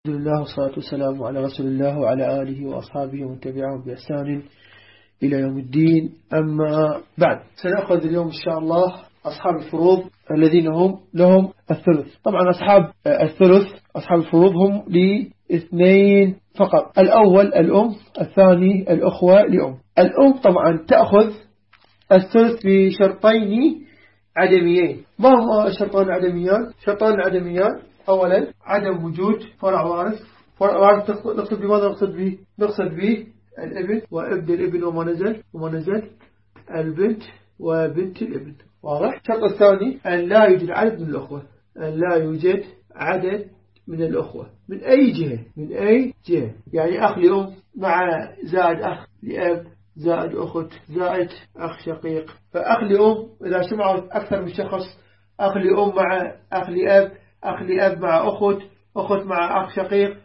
الحمد لله والصلاة والسلام على رسول الله وعلى آله وأصحابه ومن تبعهم بإحسان إلى يوم الدين. أما بعد، سنأخذ اليوم إن شاء الله أصحاب الفروض الذين هم لهم الثلث. طبعا أصحاب الفروض هم لاثنين فقط. الأول الأم، الثاني الأخوة لأم. الأم طبعا تأخذ الثلث بشرطين عدميين. ما هما الشرطان العدميان؟ شرطان عدميان: أولا عدم وجود فرع وارث. فرع وارث نقصد بماذا؟ نقصد به الابن وابن الابن وما نزل البنت وبنت الابن. واضح؟ الشرط الثاني أن لا يوجد عدد من الأخوة، أن لا يوجد عدد من الأخوة من أي جهة. يعني أخ لأم مع زائد أخ لأب زائد أخت زائد أخ شقيق. فأخ لأم إذا جمعوا أكثر من شخص، أخ لأم مع أخ لأب، أخ لأب مع أخت مع أخ شقيق،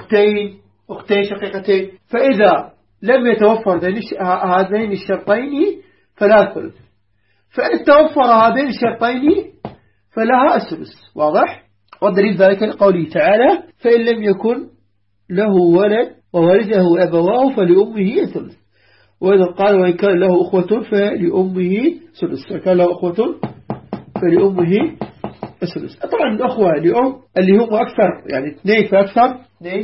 أختين شقيقتين. فإذا لم يتوفر هذين الشرطين فلا ثلث، فإن توفر هذين الشرطين فلها الثلث. واضح؟ والدليل ذلك قوله تعالى: فإن لم يكن له ولد وورثه أبواه فلأمه ثلث. وإذا قال: وإن كان له أخوة فلأمه ثلث. فكان له أخوة فلأمه الثلث. طبعا الأخوة لأم اللي هم أكثر، يعني اثنين فأكثر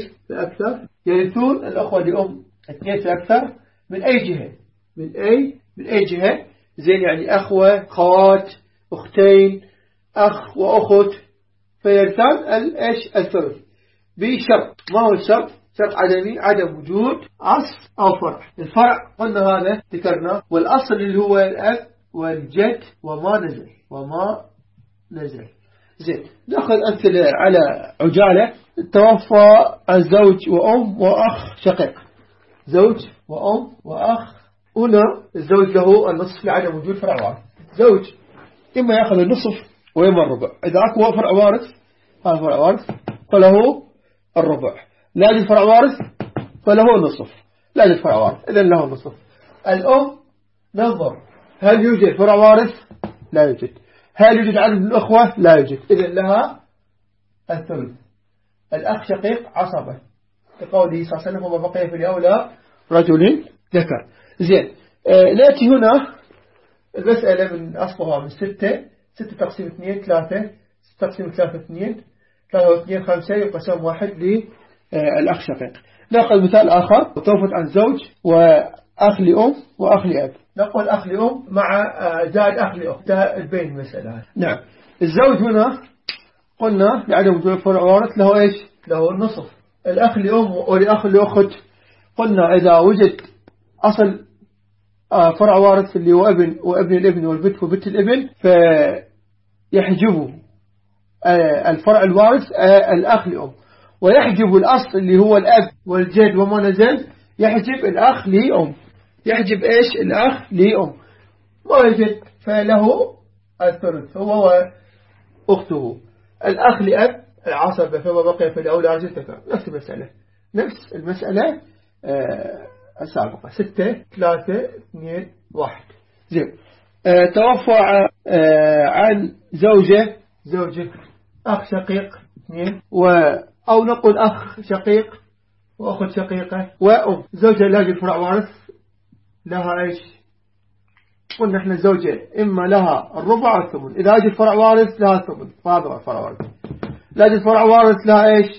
يرثون الأخوة لأم اثنين فأكثر من أي جهة، من أي جهة. زين، يعني أخوة، خوات، أختين، أخ وأخت، فيرثان الثلث بشرط. ما هو الشرط؟ شرط عدمي: عدم وجود أصل أو فرع. الفرع قلنا هذا ذكرنا، والأصل اللي هو الأب والجد وما نزل. زين، نأخذ أمثلة على عجالة. توفى عن زوج وأم وأخ شقيق. زوج وأم وأخ. هنا الزوج له النصف لعدم وجود فرع وارث. زوج إما يأخذ النصف وإما الربع. إذا أكو فرع وارث، هذا فرع وارث فله الربع. لا يوجد فرع وارث فله النصف. لا يوجد فرع وارث إذن له النصف. الأم ننظر: هل يوجد فرع وارث؟ لا يوجد. هل يوجد عدد من الأخوة؟ لا يوجد. إذن لها الثلث. الأخ شقيق عصبة لقوله صلى الله عليه وسلم: وما بقي في الأولى رجل ذكر. زين، نأتي هنا المسألة من أصلها من 6 تقسيم 2 3 تقسيم 3 2 3 و2 5 يقسم 1 للأخ شقيق. نأخذ مثال آخر: توفت عن زوج وأخ لأم وأخ لأب. نقول أخ لأم مع زائد أخ لأخت. البين المسألة. نعم، الزوج هنا قلنا لعدم وجود فرع وارث له إيش؟ له النصف. الأخ لأم ولأخ لأخت قلنا إذا وجد أصل فرع وارث اللي هو ابن وابن الابن والبنت وبنت الابن، فيحجب الفرع الوارث الأخ لأم، ويحجب الأصل اللي هو الأب والجد وما نزل، يحجب الأخ لأم. يحجب إيش؟ الأخ لأم. ما يجد فله الثلث هو وأخته. الأخ لأب العصبة فما بقي في الأولى رجل ذكر. نفس المسألة السابقة: 6 3 2 1. زين، توفى عن زوجة أخ شقيق 2 أو نقول أخ شقيق وأخت شقيقة وأم. زوجة لا يوجد فرع وارث، لها إيش؟ قلنا إحنا الزوجة إما لها الربع أو الثمن. إذا يوجد فرع وارث لها الثمن، فهذا الفرع وارث. لا يوجد فرع وارث لها إيش؟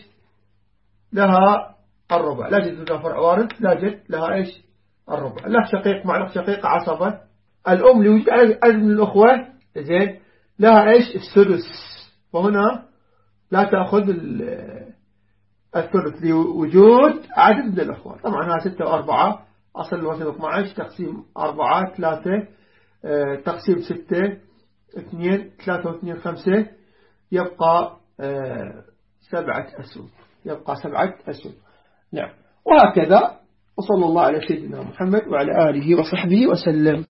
لها الربع. لا يوجد فرع وارث لا يوجد لها إيش؟ الربع. الأخ شقيق مع الأخ شقيق عصبة. الأم اللي وجد عدد من الأخوة زين لها إيش؟ السدس. وهنا لا تأخذ الثلث لوجود عدد من الأخوة. طبعا هذا 6 و4 أصل الوسط 12 تقسيم 4 3 تقسيم 6 2 3 و2 5 يبقى 7 أسهم. نعم، وهكذا. وصلى الله على سيدنا محمد وعلى آله وصحبه وسلم.